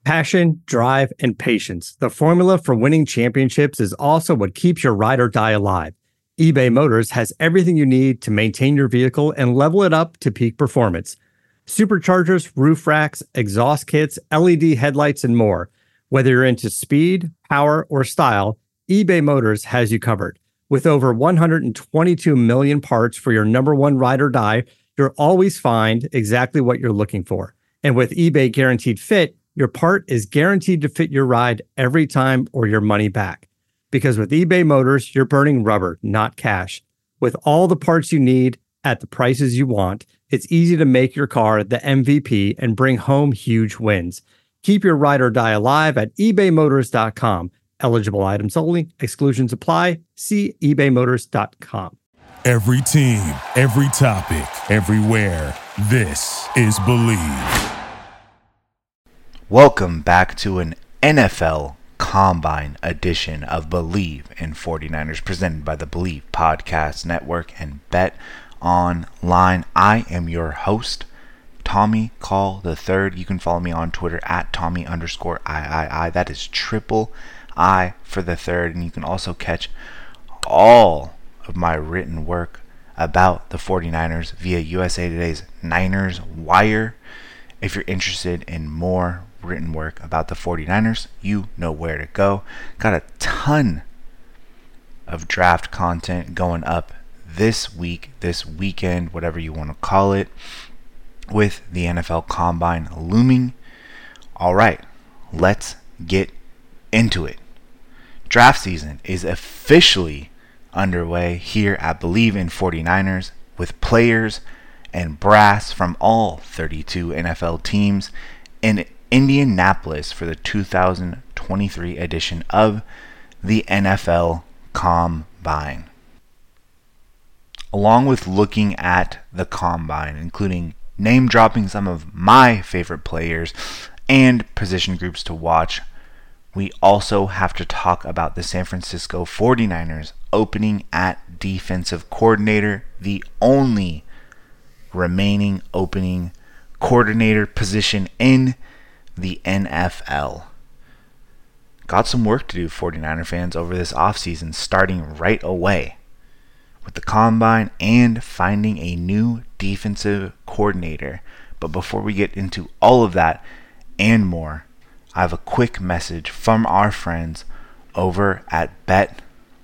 Passion, drive, and patience. The formula for winning championships is also what keeps your ride or die alive. eBay Motors has everything you need to maintain your vehicle and level it up to peak performance. Superchargers, roof racks, exhaust kits, LED headlights, and more. Whether you're into speed, power, or style, eBay Motors has you covered. With over 122 million parts for your number one ride or die, you'll always find exactly what you're looking for. And with eBay Guaranteed Fit, your part is guaranteed to fit your ride every time or your money back. Because with eBay Motors, you're burning rubber, not cash. With all the parts you need at the prices you want, it's easy to make your car the MVP and bring home huge wins. Keep your ride or die alive at ebaymotors.com. Eligible items only. Exclusions apply. See ebaymotors.com. Every team, every topic, everywhere. This is Believe. Welcome back to an NFL Combine edition of Believe in 49ers, presented by the Believe Podcast Network and Bet Online. I am your host, Tommy Call III. You can follow me on Twitter at Tommy_III. That is triple I for the third. And you can also catch all of my written work about the 49ers via USA Today's Niners Wire. If you're interested in more written work about the 49ers, you know where to go. Got a ton of draft content going up this week, this weekend, whatever you want to call it, with the NFL Combine looming. All right, let's get into it. Draft season is officially underway here at Believe in 49ers, with players and brass from all 32 NFL teams in Indianapolis for the 2023 edition of the NFL Combine. Along with looking at the Combine, including name dropping some of my favorite players and position groups to watch, we also have to talk about the San Francisco 49ers opening at defensive coordinator, the only remaining opening coordinator position in the NFL. Got some work to do, 49er fans, over this offseason, starting right away with the Combine and finding a new defensive coordinator. But before we get into all of that and more, I have a quick message from our friends over at Bet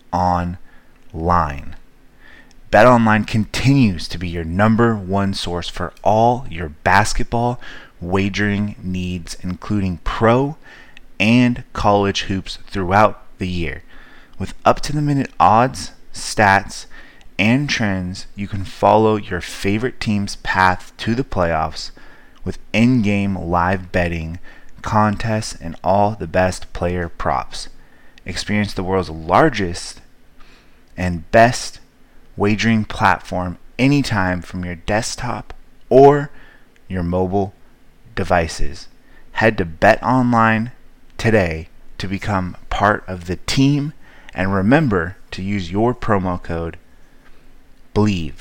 Online. BetOnline continues to be your number one source for all your basketball wagering needs, including pro and college hoops throughout the year. With up-to-the-minute odds, stats, and trends, you can follow your favorite team's path to the playoffs with in-game live betting, contests, and all the best player props. Experience the world's largest and best wagering platform anytime from your desktop or your mobile devices. Head to BetOnline today to become part of the team, and remember to use your promo code BLEAV,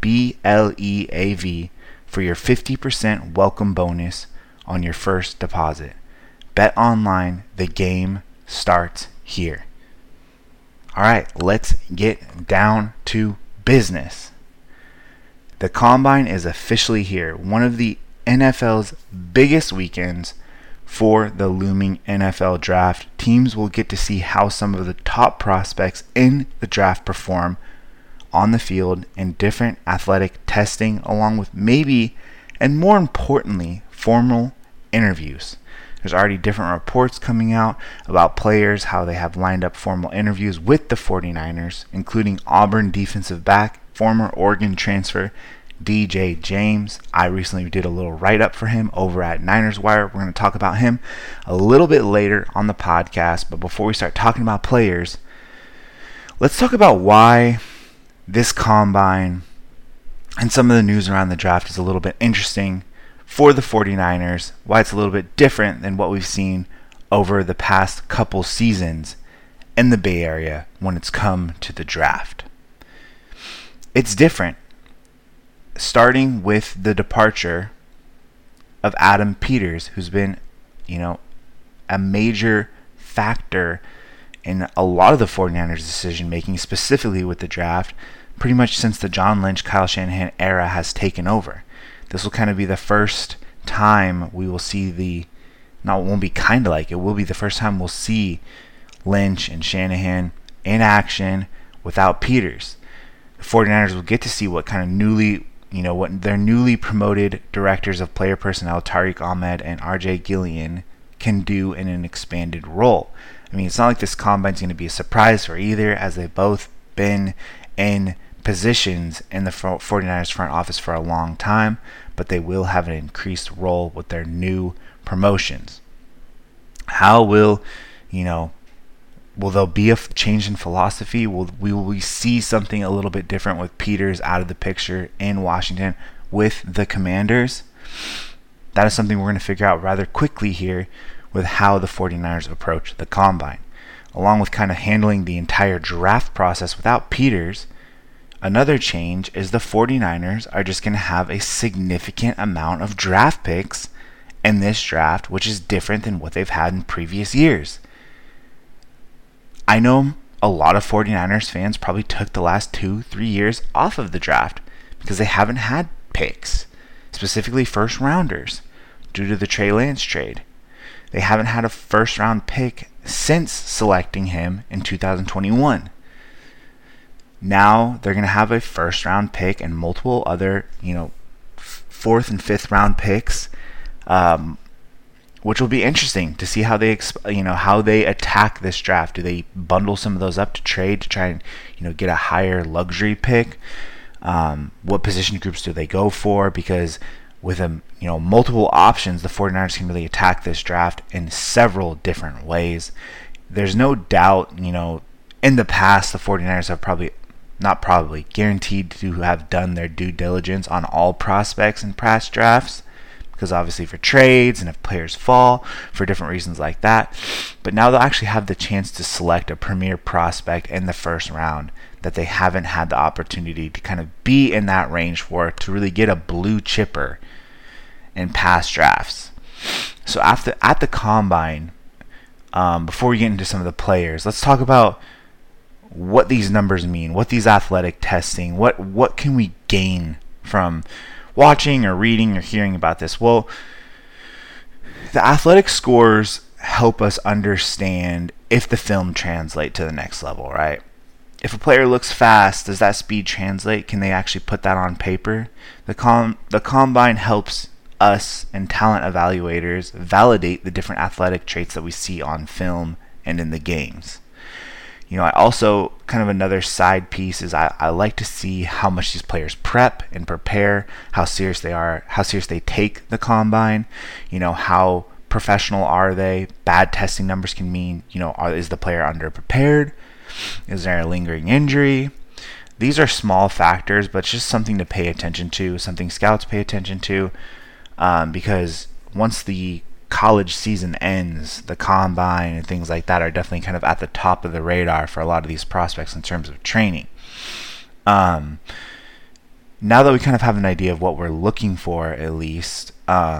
BLEAV, for your 50% welcome bonus on your first deposit. BetOnline, the game starts here. All right, let's get down to business. The Combine is officially here, one of the NFL's biggest weekends for the looming NFL draft. Teams will get to see how some of the top prospects in the draft perform on the field in different athletic testing, along with maybe, and more importantly, formal interviews. There's already different reports coming out about players, how they have lined up formal interviews with the 49ers, including Auburn defensive back, former Oregon transfer DJ James. I recently did a little write-up for him over at Niners Wire. We're going to talk about him a little bit later on the podcast, but before we start talking about players, let's talk about why this Combine and some of the news around the draft is a little bit interesting for the 49ers, why it's a little bit different than what we've seen over the past couple seasons in the Bay Area when it's come to the draft. It's different, starting with the departure of Adam Peters, who's been, a major factor in a lot of the 49ers decision making, specifically with the draft, pretty much since the John Lynch, Kyle Shanahan era has taken over. This will kind of be the first time we will see it won't be kind of like, it will be the first time we'll see Lynch and Shanahan in action without Peters. The 49ers will get to see what kind of what their newly promoted directors of player personnel, Tariq Ahmed and RJ Gillian, can do in an expanded role. I mean, it's not like this combine's going to be a surprise for either, as they've both been in positions in the 49ers front office for a long time, but they will have an increased role with their new promotions. How will there be a change in philosophy? Will we see something a little bit different with Peters out of the picture in Washington with the Commanders? That is something we're going to figure out rather quickly here with how the 49ers approach the combine. Along with kind of handling the entire draft process without Peters, another change is the 49ers are just going to have a significant amount of draft picks in this draft, which is different than what they've had in previous years. I know a lot of 49ers fans probably took the last 2-3 years off of the draft because they haven't had picks, specifically first rounders, due to the Trey Lance trade. They haven't had a first round pick since selecting him in 2021. Now they're going to have a first round pick and multiple other, fourth and fifth round picks, which will be interesting to see how they, how they attack this draft. Do they bundle some of those up to trade to try and, get a higher luxury pick? What position groups do they go for? Because with multiple options, the 49ers can really attack this draft in several different ways. There's no doubt, in the past, the 49ers have guaranteed to have done their due diligence on all prospects in past drafts, because obviously for trades and if players fall for different reasons like that. But now they'll actually have the chance to select a premier prospect in the first round that they haven't had the opportunity to kind of be in that range for, to really get a blue chipper in past drafts. So at the combine, before we get into some of the players, let's talk about what these numbers mean, what these athletic testing, what can we gain from watching or reading or hearing about this. Well, the athletic scores help us understand if the film translates to the next level, right? If a player looks fast, does that speed translate? Can they actually put that on paper? The combine helps us and talent evaluators validate the different athletic traits that we see on film and in the games. I also, kind of another side piece is I like to see how much these players prep and prepare, how serious they are, how serious they take the combine, how professional are they. Bad testing numbers can mean, is the player underprepared? Is there a lingering injury? These are small factors, but it's just something to pay attention to, something scouts pay attention to, because once the college season ends, the combine and things like that are definitely kind of at the top of the radar for a lot of these prospects in terms of training. Now that we kind of have an idea of what we're looking for, at least,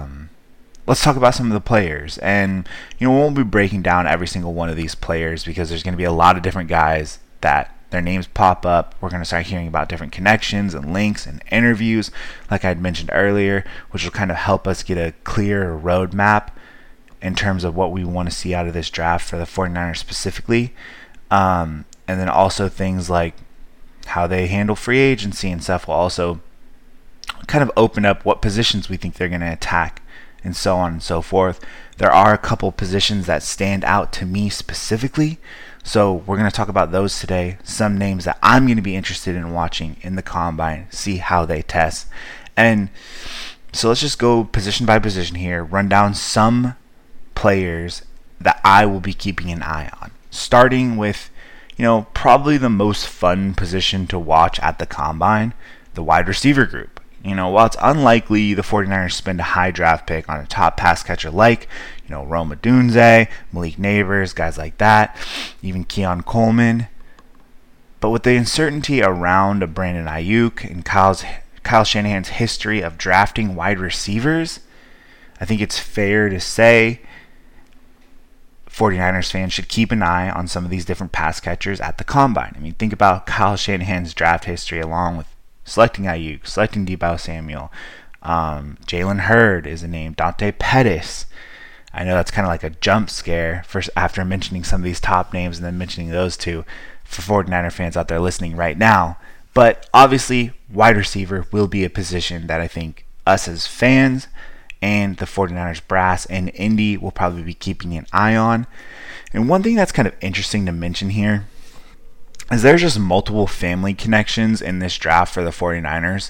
let's talk about some of the players. And we won't be breaking down every single one of these players because there's going to be a lot of different guys that their names pop up. We're going to start hearing about different connections and links and interviews, like I had mentioned earlier, which will kind of help us get a clear roadmap in terms of what we want to see out of this draft for the 49ers specifically. And then also things like how they handle free agency and stuff will also kind of open up what positions we think they're going to attack and so on and so forth. There are a couple positions that stand out to me specifically, so we're going to talk about those today. Some names that I'm going to be interested in watching in the combine, see how they test. And so let's just go position by position here, run down some players that I will be keeping an eye on. Starting with, probably the most fun position to watch at the combine, the wide receiver group. While it's unlikely the 49ers spend a high draft pick on a top pass catcher like, Rome Odunze, Malik Neighbors, guys like that, even Keon Coleman. But with the uncertainty around a Brandon Ayuk and Kyle Shanahan's history of drafting wide receivers, I think it's fair to say 49ers fans should keep an eye on some of these different pass catchers at the combine. I mean, think about Kyle Shanahan's draft history along with selecting Ayuk, selecting Deebo Samuel. Jalen Hurd is a name. Dante Pettis. I know that's kind of like a jump scare after mentioning some of these top names and then mentioning those two for 49er fans out there listening right now. But obviously, wide receiver will be a position that I think us as fans and the 49ers brass and Indy will probably be keeping an eye on. And one thing that's kind of interesting to mention here is there's just multiple family connections in this draft for the 49ers.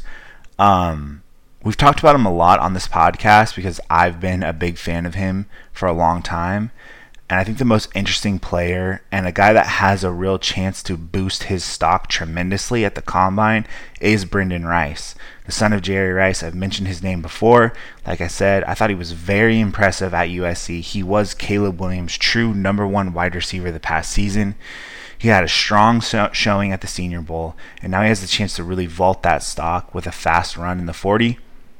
We've talked about him a lot on this podcast because I've been a big fan of him for a long time. And I think the most interesting player and a guy that has a real chance to boost his stock tremendously at the combine is Brendan Rice, the son of Jerry Rice. I've mentioned his name before. Like I said, I thought he was very impressive at USC. He was Caleb Williams' true number one wide receiver the past season. He had a strong showing at the Senior Bowl, and now he has the chance to really vault that stock with a fast run in the 40.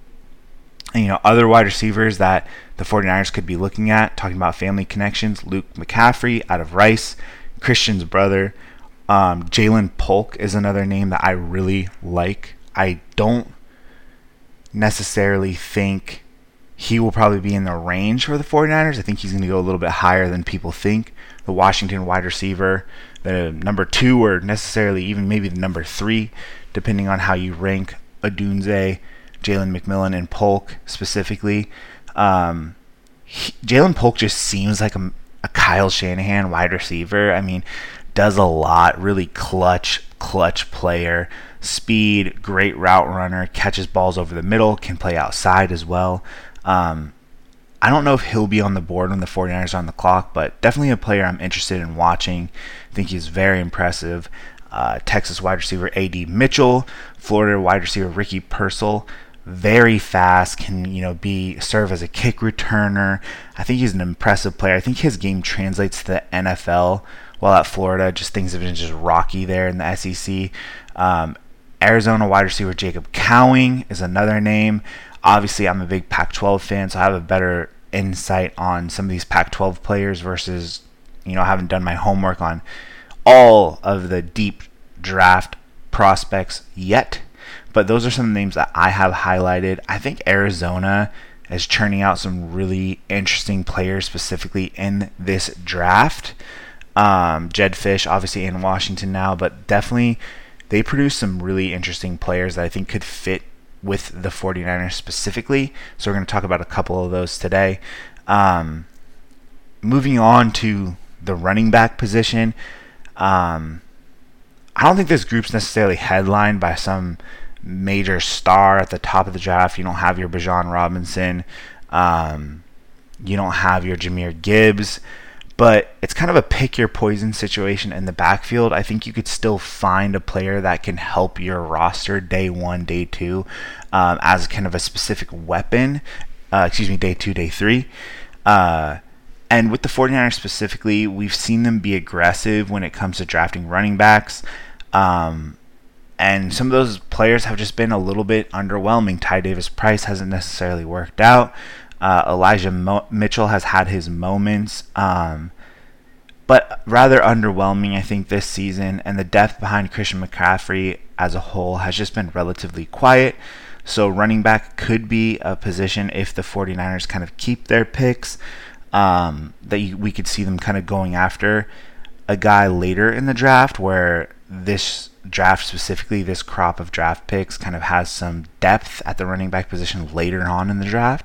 And, other wide receivers that the 49ers could be looking at, talking about family connections, Luke McCaffrey out of Rice, Christian's brother. Jalen Polk is another name that I really like. I don't necessarily think he will probably be in the range for the 49ers. I think he's going to go a little bit higher than people think. The Washington wide receiver, the number 2 or necessarily even maybe the number 3, depending on how you rank Odunze, Jalen McMillan, and Polk specifically. Jalen Polk just seems like a Kyle Shanahan wide receiver. I mean, does a lot, really clutch player, speed, great route runner, catches balls over the middle, can play outside as well. I don't know if he'll be on the board when the 49ers are on the clock, but definitely a player I'm interested in watching. I think he's very impressive. Texas wide receiver A.D. Mitchell, Florida wide receiver Ricky Pearsall, very fast, can serve as a kick returner. I think he's an impressive player. I think his game translates to the NFL. While at Florida, just things have been just rocky there in the SEC. Arizona wide receiver Jacob Cowing is another name. Obviously, I'm a big Pac-12 fan, so I have a better insight on some of these Pac-12 players versus, I haven't done my homework on all of the deep draft prospects yet. But those are some names that I have highlighted. I think Arizona is churning out some really interesting players specifically in this draft. Jed Fish, obviously in Washington now, but definitely they produce some really interesting players that I think could fit with the 49ers specifically. So we're going to talk about a couple of those today. Moving on to the running back position. I don't think this group's necessarily headlined by some major star at the top of the draft. You don't have your Bijan Robinson. You don't have your Jahmyr Gibbs. But it's kind of a pick your poison situation in the backfield. I think you could still find a player that can help your roster day 1, day 2 as kind of a specific weapon. Day 2, day 3. And with the 49ers specifically, we've seen them be aggressive when it comes to drafting running backs. And some of those players have just been a little bit underwhelming. Ty Davis Price hasn't necessarily worked out. Elijah Mitchell has had his moments, but rather underwhelming, I think, this season. And the depth behind Christian McCaffrey as a whole has just been relatively quiet. So running back could be a position if the 49ers kind of keep their picks, we could see them kind of going after a guy later in the draft, where this draft specifically, this crop of draft picks kind of has some depth at the running back position later on in the draft.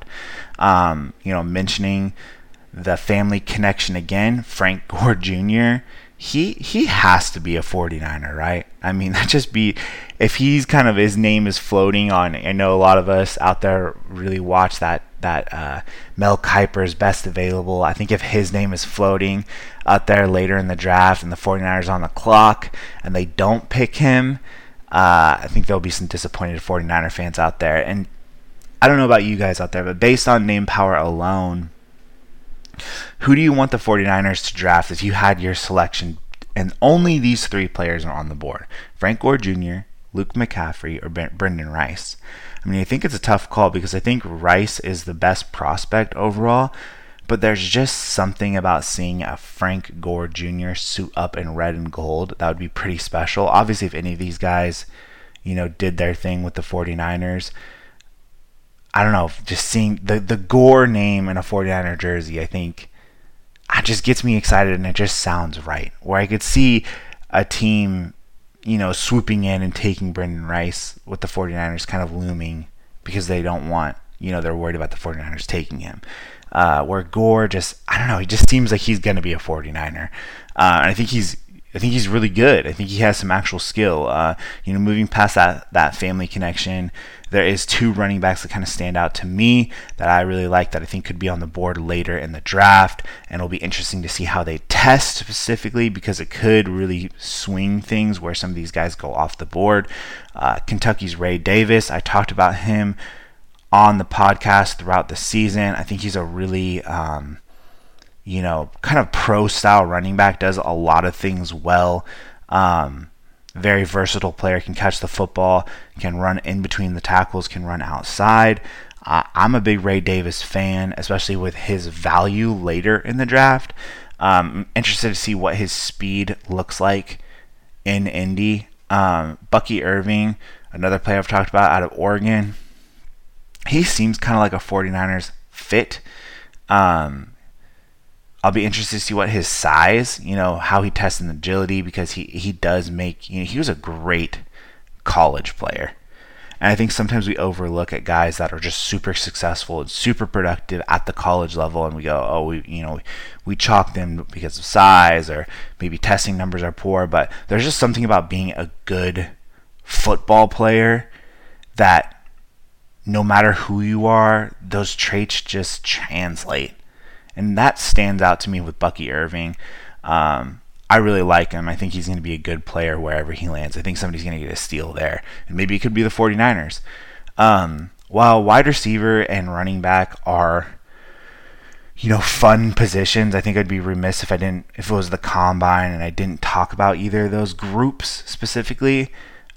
Mentioning the family connection again, Frank Gore Jr., he has to be a 49er, right? I mean, if he's kind of, his name is floating on, I know a lot of us out there really watch that Mel Kiper's Best Available. I think if his name is floating out there later in the draft and the 49ers on the clock and they don't pick him, I think there'll be some disappointed 49er fans out there. And I don't know about you guys out there, but based on name power alone, who do you want the 49ers to draft if you had your selection and only these 3 players are on the board? Frank Gore Jr., Luke McCaffrey, or Brendan Rice? I mean, I think it's a tough call because I think Rice is the best prospect overall, but there's just something about seeing a Frank Gore Jr. suit up in red and gold that would be pretty special. Obviously, if any of these guys, did their thing with the 49ers, I don't know, just seeing the Gore name in a 49er jersey, I think it just gets me excited, and it just sounds right. Where I could see a team, swooping in and taking Brendan Rice with the 49ers kind of looming because they don't want, they're worried about the 49ers taking him. Where Gore he just seems like he's going to be a 49er. And I think he's really good. I think he has some actual skill. Moving past that family connection, there is 2 running backs that kind of stand out to me that I really like, that I think could be on the board later in the draft, and it'll be interesting to see how they test specifically, because it could really swing things where some of these guys go off the board. Kentucky's Ray Davis, I talked about him on the podcast throughout the season. I think he's a really kind of pro-style running back, does a lot of things well. Very versatile player, can catch the football, can run in between the tackles, can run outside. I'm a big Ray Davis fan, especially with his value later in the draft. Interested to see what his speed looks like in Indy. Bucky Irving, another player I've talked about out of Oregon. He seems kind of like a 49ers fit. I'll be interested to see what his size, how he tests in agility, because he does make, he was a great college player. And I think sometimes we overlook at guys that are just super successful and super productive at the college level, and we go, we chalk them because of size, or maybe testing numbers are poor. But there's just something about being a good football player that no matter who you are, those traits just translate. And that stands out to me with Bucky Irving. I really like him. I think he's going to be a good player wherever he lands. I think somebody's going to get a steal there. And maybe it could be the 49ers. While wide receiver and running back are, fun positions, I think I'd be remiss if it was the combine and I didn't talk about either of those groups specifically.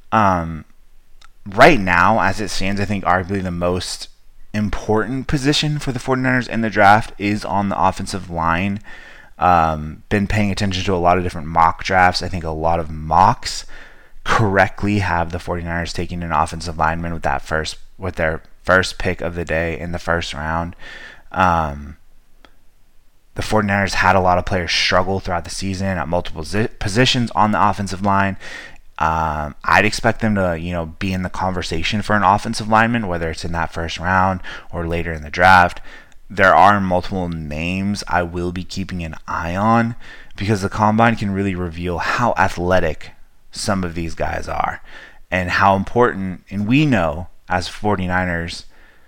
Right now, as it stands, I think arguably the most important position for the 49ers in the draft is on the offensive line. Been paying attention to a lot of different mock drafts. I think a lot of mocks correctly have the 49ers taking an offensive lineman with their first pick of the day in the first round. The 49ers had a lot of players struggle throughout the season at multiple positions on the offensive line. I'd expect them to, be in the conversation for an offensive lineman, whether it's in that first round or later in the draft. There are multiple names I will be keeping an eye on, because the combine can really reveal how athletic some of these guys are and how important, and we know as 49ers,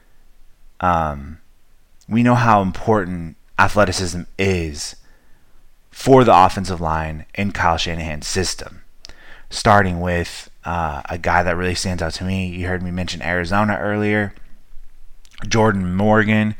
we know how important athleticism is for the offensive line in Kyle Shanahan's system. Starting with a guy that really stands out to me. You heard me mention Arizona earlier. Jordan Morgan,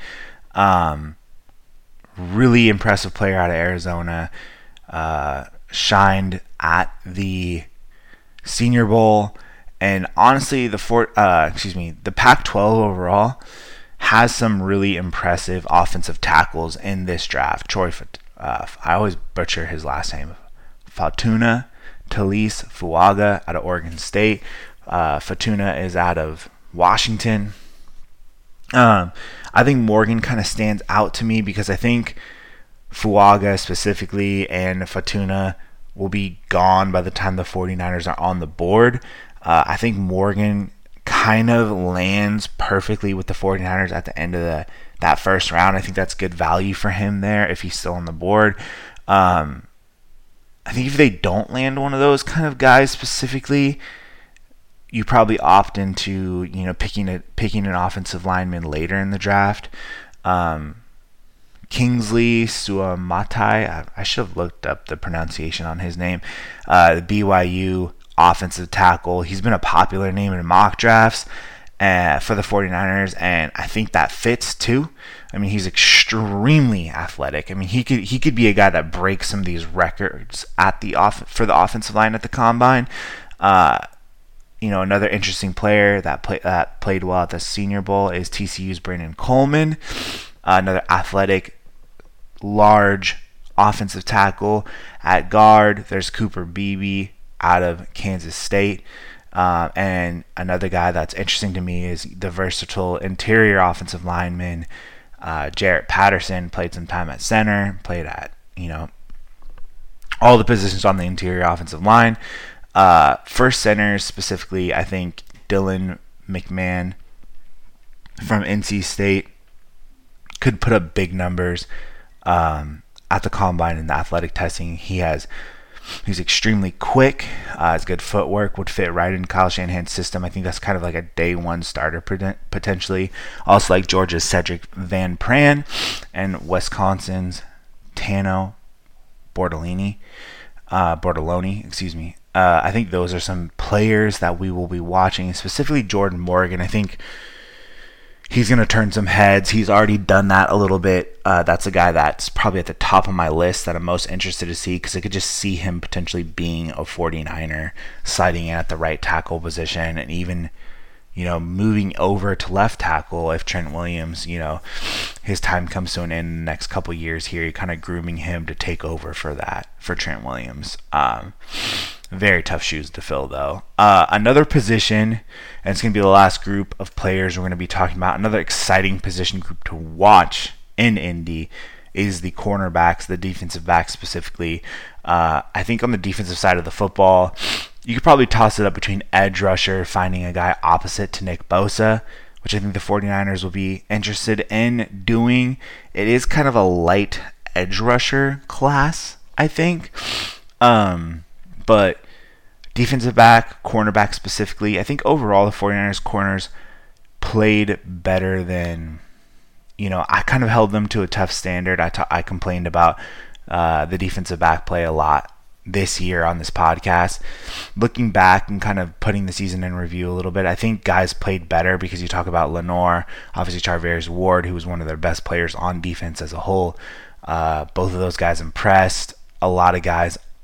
really impressive player out of Arizona. Shined at the Senior Bowl, and honestly, the Pac-12 overall has some really impressive offensive tackles in this draft. I always butcher his last name. Fatuna Talise Fuaga out of Oregon State. Fatuna is out of Washington. I think Morgan kind of stands out to me because I think Fuaga specifically and Fatuna will be gone by the time the 49ers are on the board. I think Morgan kind of lands perfectly with the 49ers at the end of that first round. I think that's good value for him there if he's still on the board. I think if they don't land one of those kind of guys specifically, you probably opt into picking an offensive lineman later in the draft. Kingsley Suamatai, I should have looked up the pronunciation on his name. The BYU offensive tackle. He's been a popular name in mock drafts for the 49ers, and I think that fits too. I mean, he's extremely athletic. I mean, he could be a guy that breaks some of these records for the offensive line at the combine. Another interesting player that played well at the Senior Bowl is TCU's Brandon Coleman, another athletic large offensive tackle. At guard, there's Cooper Beebe out of Kansas State. And another guy that's interesting to me is the versatile interior offensive lineman, Jarrett Patterson. Played some time at center, played at, all the positions on the interior offensive line. First centers, specifically, I think Dylan McMahon from NC State could put up big numbers at the combine in the athletic testing. He's extremely quick. His good footwork would fit right in Kyle Shanahan's system. I think that's kind of like a day one starter potentially. Also like Georgia's Cedric Van Pran and Wisconsin's Tano Bortoloni. I think those are some players that we will be watching, specifically Jordan Morgan. I think he's going to turn some heads. He's already done that a little bit. That's a guy that's probably at the top of my list that I'm most interested to see, because I could just see him potentially being a 49er, sliding in at the right tackle position, and even, moving over to left tackle if Trent Williams, his time comes to an end in the next couple years here. You're kind of grooming him to take over for Trent Williams. Very tough shoes to fill, though. Another position, and it's going to be the last group of players we're going to be talking about, another exciting position group to watch in Indy is the cornerbacks, the defensive backs specifically. I think on the defensive side of the football, you could probably toss it up between edge rusher, finding a guy opposite to Nick Bosa, which I think the 49ers will be interested in doing. It is kind of a light edge rusher class, I think. But defensive back, cornerback specifically, I think overall the 49ers corners played better than, I kind of held them to a tough standard. I complained about the defensive back play a lot this year on this podcast. Looking back and kind of putting the season in review a little bit, I think guys played better, because you talk about Lenore, obviously Charvarius Ward, who was one of their best players on defense as a whole. Both of those guys impressed. A lot of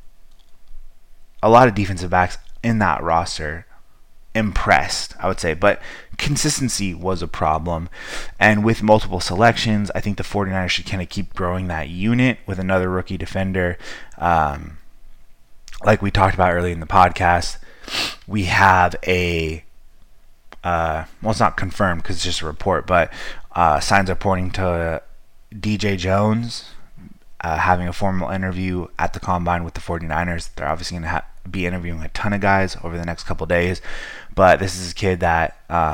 defensive backs in that roster impressed, I would say, but consistency was a problem. And with multiple selections, I think the 49ers should kind of keep growing that unit with another rookie defender. Like we talked about earlier in the podcast, we have it's not confirmed because it's just a report, but signs are pointing to DJ Jones having a formal interview at the combine with the 49ers. They're obviously going to be interviewing a ton of guys over the next couple days, but this is a kid that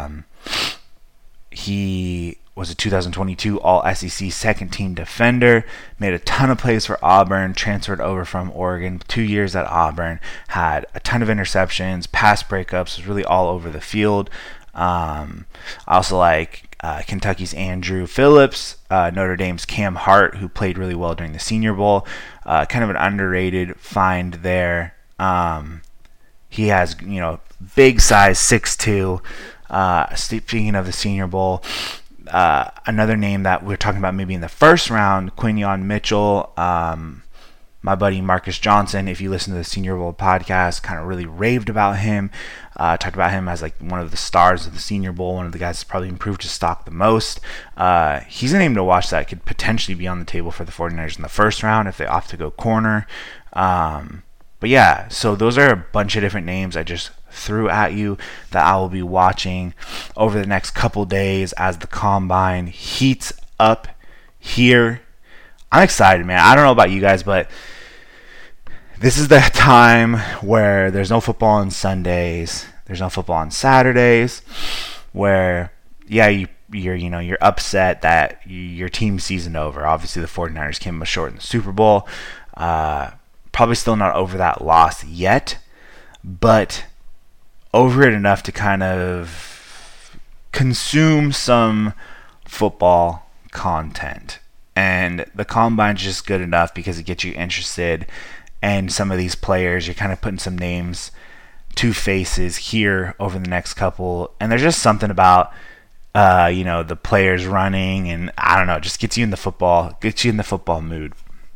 he was a 2022 All-SEC second-team defender, made a ton of plays for Auburn, transferred over from Oregon, 2 years at Auburn, had a ton of interceptions, pass breakups, was really all over the field. I also like Kentucky's Andrew Phillips, Notre Dame's Cam Hart, who played really well during the Senior Bowl. Kind of an underrated find there. He has, big size, 6'2". Speaking of the Senior Bowl, another name that we're talking about maybe in the first round, Quinyon Mitchell. My buddy Marcus Johnson, if you listen to the Senior Bowl podcast, kind of really raved about him. Talked about him as like one of the stars of the Senior Bowl, one of the guys that's probably improved his stock the most. He's a name to watch that could potentially be on the table for the 49ers in the first round if they opt to go corner. But yeah, so those are a bunch of different names I just threw at you that I will be watching over the next couple days as the combine heats up here. I'm excited, man. I don't know about you guys, but this is the time where there's no football on Sundays, there's no football on Saturdays, where you're upset that your team's season over. Obviously the 49ers came up short in the Super Bowl. Probably still not over that loss yet, but over it enough to kind of consume some football content. And the combine's just good enough because it gets you interested. And some of these players, you're kind of putting some names to faces here over the next couple. And there's just something about, the players running, and I don't know, it just gets you in the football mood.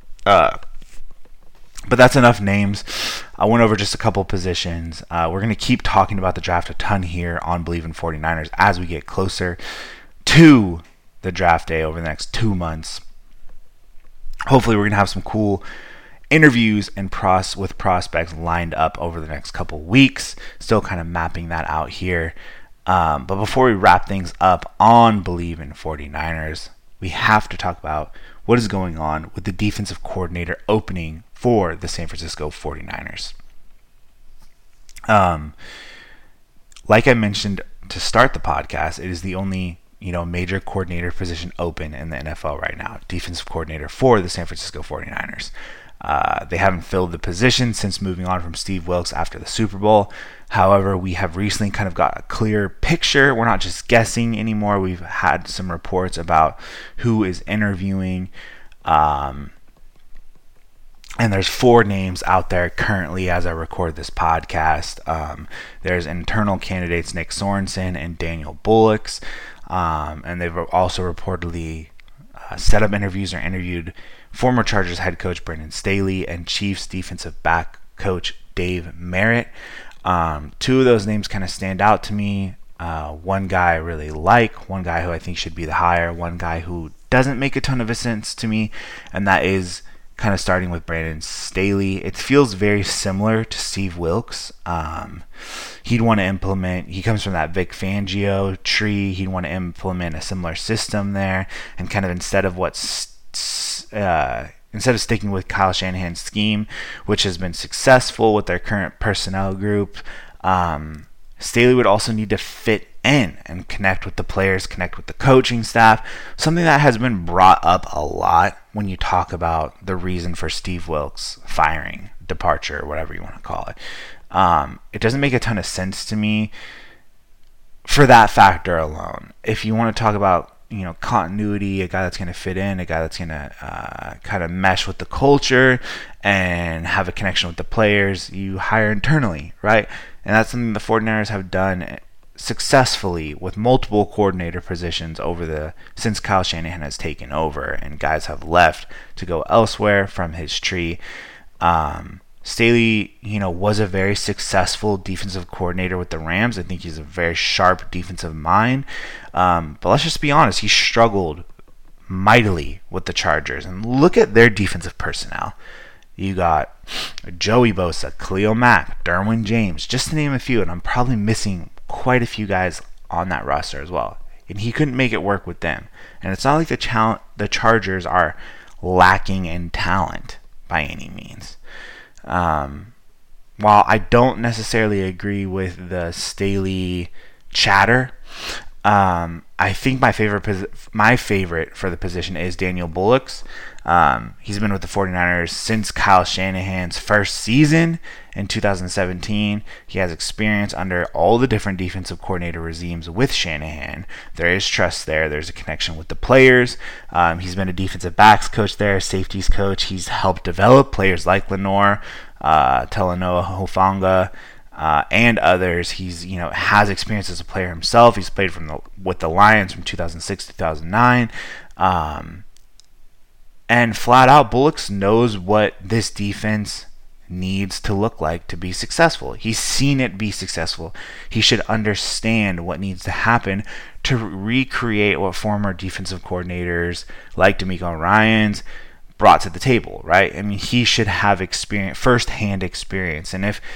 But that's enough names. I went over just a couple positions. We're going to keep talking about the draft a ton here on Believe in 49ers as we get closer to the draft day over the next 2 months. hopefully we're going to have some cool interviews and with prospects lined up over the next couple weeks. Still kind of mapping that out here. But before we wrap things up on Believe in 49ers, we have to talk about what is going on with the defensive coordinator opening for the San Francisco 49ers. Like I mentioned to start the podcast, it is the only major coordinator position open in the NFL right now, defensive coordinator for the San Francisco 49ers. They haven't filled the position since moving on from Steve Wilks after the Super Bowl. However, we have recently kind of got a clear picture. We're not just guessing anymore. We've had some reports about who is interviewing. And there's 4 names out there currently as I record this podcast. There's internal candidates Nick Sorensen and Daniel Bullocks. And they've also reportedly set up interviews or interviewed former Chargers head coach Brandon Staley and Chiefs defensive back coach Dave Merritt. 2 of those names kind of stand out to me. One guy I really like, one guy who I think should be the hire, one guy who doesn't make a ton of sense to me, and that is kind of starting with Brandon Staley. It feels very similar to Steve Wilks. He'd want to implement, he comes from that Vic Fangio tree, he'd want to implement a similar system there, and kind of instead of sticking with Kyle Shanahan's scheme, which has been successful with their current personnel group, Staley would also need to fit in and connect with the players, connect with the coaching staff, something that has been brought up a lot when you talk about the reason for Steve Wilks' firing, departure, whatever you want to call it. It doesn't make a ton of sense to me for that factor alone. If you want to talk about continuity, a guy that's going to fit in, a guy that's going to kind of mesh with the culture and have a connection with the players, you hire internally, right? And that's something the 49ers have done successfully with multiple coordinator positions since Kyle Shanahan has taken over and guys have left to go elsewhere from his tree. Staley, was a very successful defensive coordinator with the Rams. I think he's a very sharp defensive mind. But let's just be honest, he struggled mightily with the Chargers. And look at their defensive personnel. You got Joey Bosa, Khalil Mack, Derwin James, just to name a few. And I'm probably missing quite a few guys on that roster as well. And he couldn't make it work with them. And it's not like the Chargers are lacking in talent by any means. While I don't necessarily agree with the Staley chatter, I think my favorite for the position is Daniel Bullocks. He's been with the 49ers since Kyle Shanahan's first season in 2017. He has experience under all the different defensive coordinator regimes with Shanahan. There is trust there. There's a connection with the players. He's been a defensive backs coach there, safeties coach. He's helped develop players like Lenore, Talanoa Hufanga, and others. He's has experience as a player himself. He's played with the Lions from 2006 to 2009. And flat out, Bullocks knows what this defense needs to look like to be successful. He's seen it be successful. He should understand what needs to happen to recreate what former defensive coordinators like DeMeco Ryans brought to the table, right? I mean, he should have experience, first-hand experience. And if,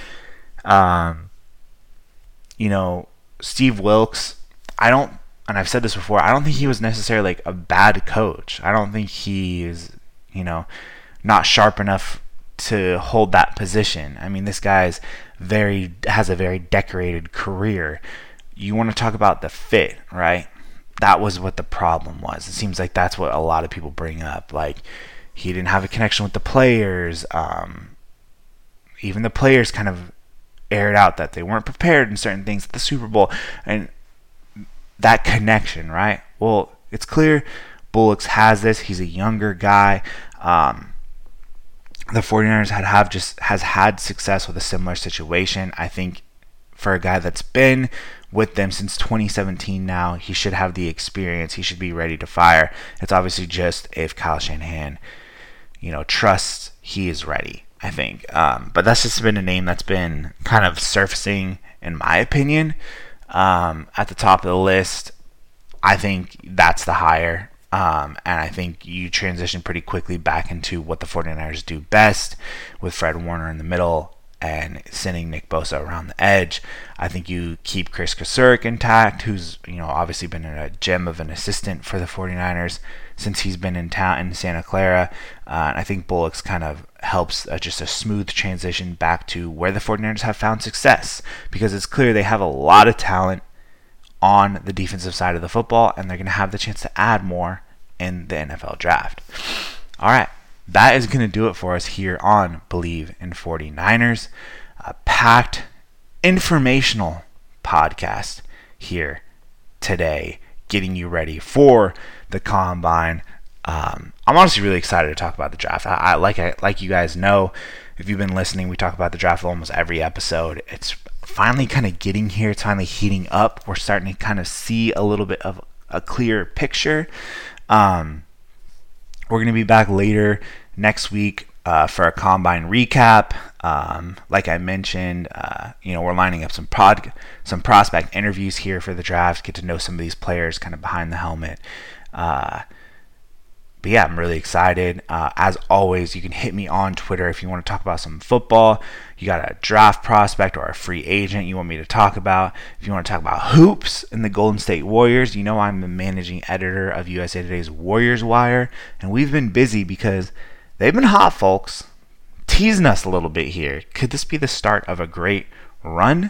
Steve Wilks, and I've said this before, I don't think he was necessarily like a bad coach. I don't think he is, not sharp enough to hold that position. I mean, this guy's has a very decorated career. You want to talk about the fit, right? That was what the problem was. It seems like that's what a lot of people bring up. Like, he didn't have a connection with the players. Even the players kind of aired out that they weren't prepared in certain things at the Super Bowl. And that connection, right? Well, it's clear Bullocks has this. He's a younger guy. The 49ers has had success with a similar situation. I think for a guy that's been with them since 2017 now, he should have the experience. He should be ready to fire. It's obviously just if Kyle Shanahan, trusts he is ready, I think. But that's just been a name that's been kind of surfacing, in my opinion. At the top of the list, I think that's the hire. And I think you transition pretty quickly back into what the 49ers do best with Fred Warner in the middle and sending Nick Bosa around the edge. I think you keep Chris Kasurik intact, who's obviously been a gem of an assistant for the 49ers since he's been in town in Santa Clara. And I think Bullock's kind of helps just a smooth transition back to where the 49ers have found success, because it's clear they have a lot of talent on the defensive side of the football, and they're going to have the chance to add more in the NFL draft. All right, that is going to do it for us here on Believe in 49ers. A packed, informational podcast here today, getting you ready for the Combine. I'm honestly really excited to talk about the draft. I like you guys know, if you've been listening, we talk about the draft almost every episode. It's finally kind of getting here. It's finally heating up. We're starting to kind of see a little bit of a clearer picture. We're going to be back later next week for a Combine recap. Like I mentioned, we're lining up some prospect interviews here for the draft, get to know some of these players kind of behind the helmet. But yeah, I'm really excited. As always, you can hit me on Twitter if you want to talk about some football. You got a draft prospect or a free agent you want me to talk about. If you want to talk about hoops and the Golden State Warriors, I'm the managing editor of USA Today's Warriors Wire. And we've been busy because they've been hot, folks. Teasing us a little bit here. Could this be the start of a great run?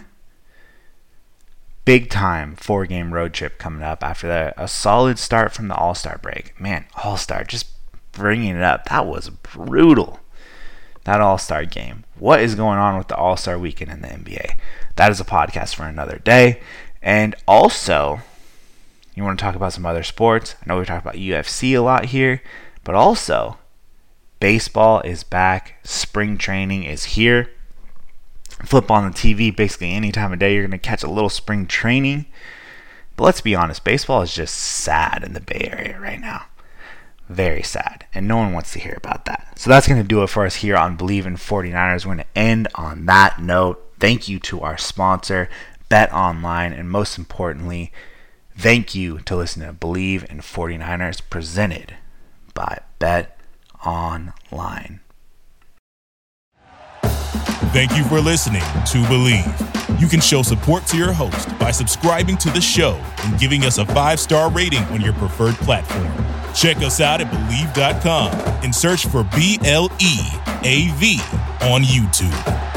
Big time 4-game road trip coming up after a solid start from the All-Star break. Man, All-Star, just bringing it up. That was brutal. That All-Star game. What is going on with the All-Star weekend in the NBA? That is a podcast for another day. And also, you want to talk about some other sports? I know we talk about UFC a lot here, but also, baseball is back. Spring training is here. Flip on the TV basically any time of day, you're going to catch a little spring training. But let's be honest, baseball is just sad in the Bay Area right now. Very sad. And no one wants to hear about that. So that's going to do it for us here on Believe in 49ers. We're going to end on that note. Thank you to our sponsor, Bet Online. And most importantly, thank you to listening to Believe in 49ers, presented by Bet Online. Thank you for listening to Believe. You can show support to your host by subscribing to the show and giving us a 5-star rating on your preferred platform. Check us out at Believe.com and search for BLEAV on YouTube.